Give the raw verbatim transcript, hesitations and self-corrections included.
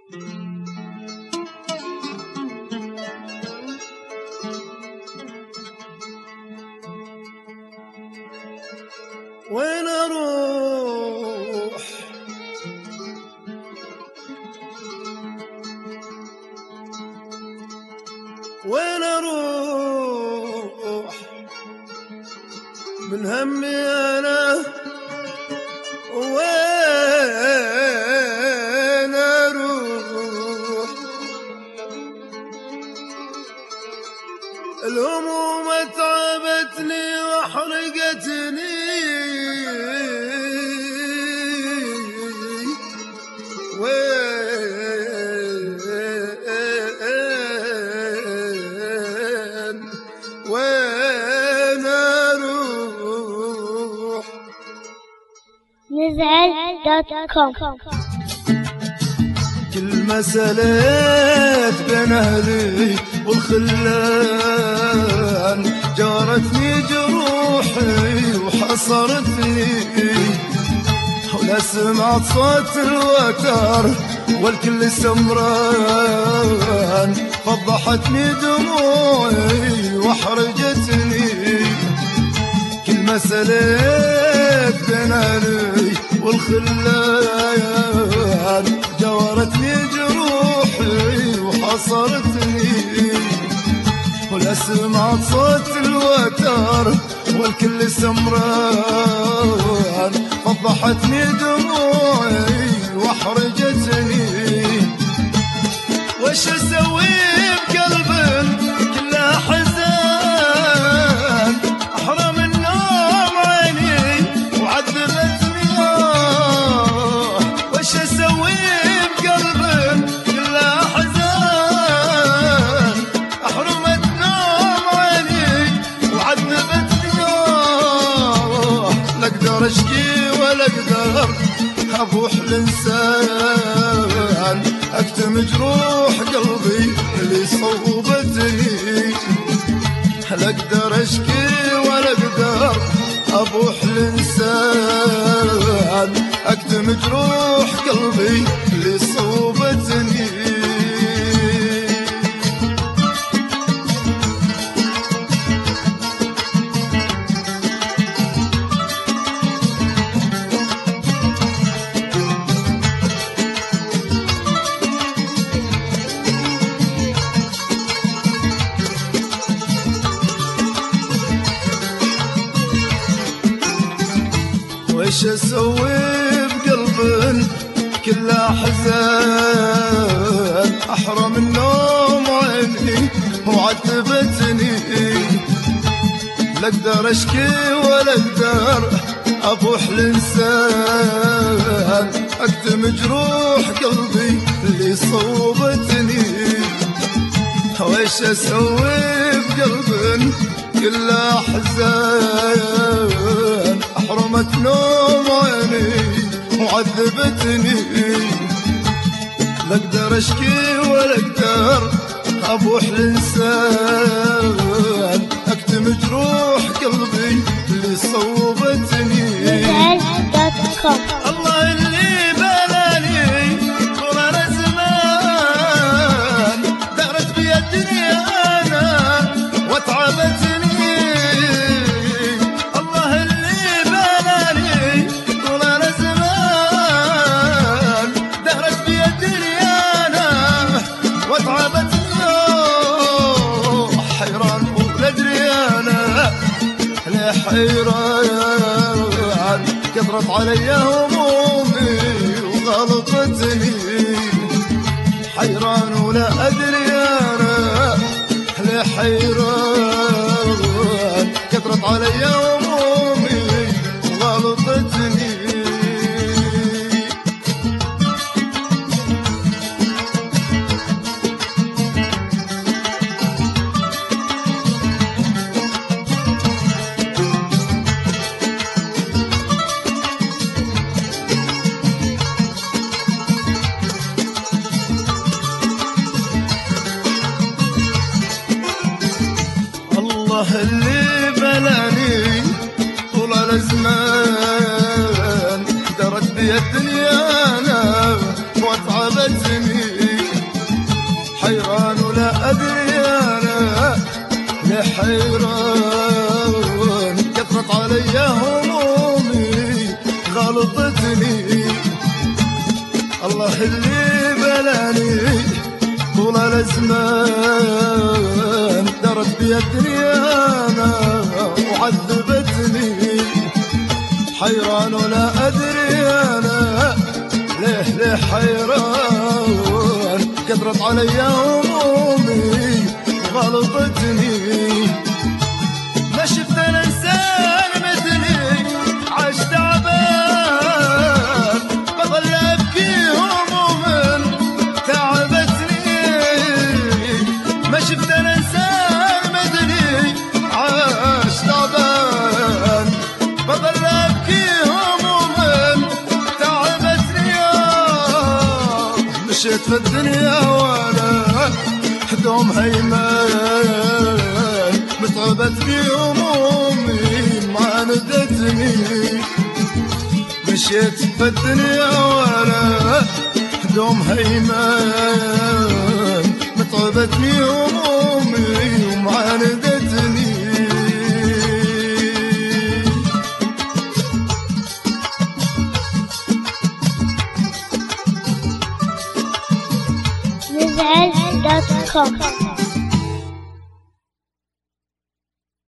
وين اروح وين اروح من همي انا وين اروح الهموم تعبتني واحرقتني وين اروح نزعل دوت كوم. كل ما سليت بين اهلي والخلان جارتني جروحي وحصرتني، ولا سمعت صوت الوتر والكل سمران فضحتني دموعي واحرجتني. كل ما سليت بين اهلي والخلان جورتني جروحي وحصرتني، ولا سمعت صوت الوتر والكل سمران فضحتني دموعي واحرجتني. وش اسوي بقلب كله حزان احرم النوم عيني وعذبتني. وش اسوي بقلب كله حزان احرم النوم عيني وعذبتني. لا اقدر اشكي ولا اقدر ابوح الانسان اكتم جروح قلبي اللي صوبتني. لا اقدر اشكي ولا اقدر ابوح الانسان اكتم جروح قلبي اللي صوبتني. وش اسوي بقلب كله حزان احرم النوم عيني وعذبتني. لا اقدر اشكي ولا اقدر ابوح الانسان اكتم جروح قلبي اللي صوبتني. وش اسوي بقلب كله حزان احرمت نوم عيني وعذبتني. لا اقدر اشكي ولا اقدر ابوح الانسان اكتم جروح قلبي اللي صوبتني. الله اللي بلاني طول زمان دارت بي الدنيا انا وتعبتني. الله اللي بلاني طول زمان دارت بي الدنيا انا وتعبتني. حيران ولا ادري انا ليه حيران كثرت علي همومي وغلطتني. حيران ولا ادري انا ليه حيران كثرت علي همومي وغلطتني. الله اللي بلاني طول الازمان درت بي الدنيا انا وتعبتني. على زمان درت بي الدنيا وعذبتني، حيران ولا أدري أنا ليه ليه حيران، كثرت علي همومي غلطتني، ما شفت أنا إنسان مثلي عاش تعبان، بظل أبكي هموم تعبتني، ما شفت أنا إنسان مثلي عاش تعبان، بظل أبكي هموم تعبتني، مشيت في الدنيا وأنا دوم هيمان، متعبت في همومي معاندتني، مشيت في الدنيا وانا دوم هيمان، متعبت في همومي ومعاندتني. مزعج دوت كوم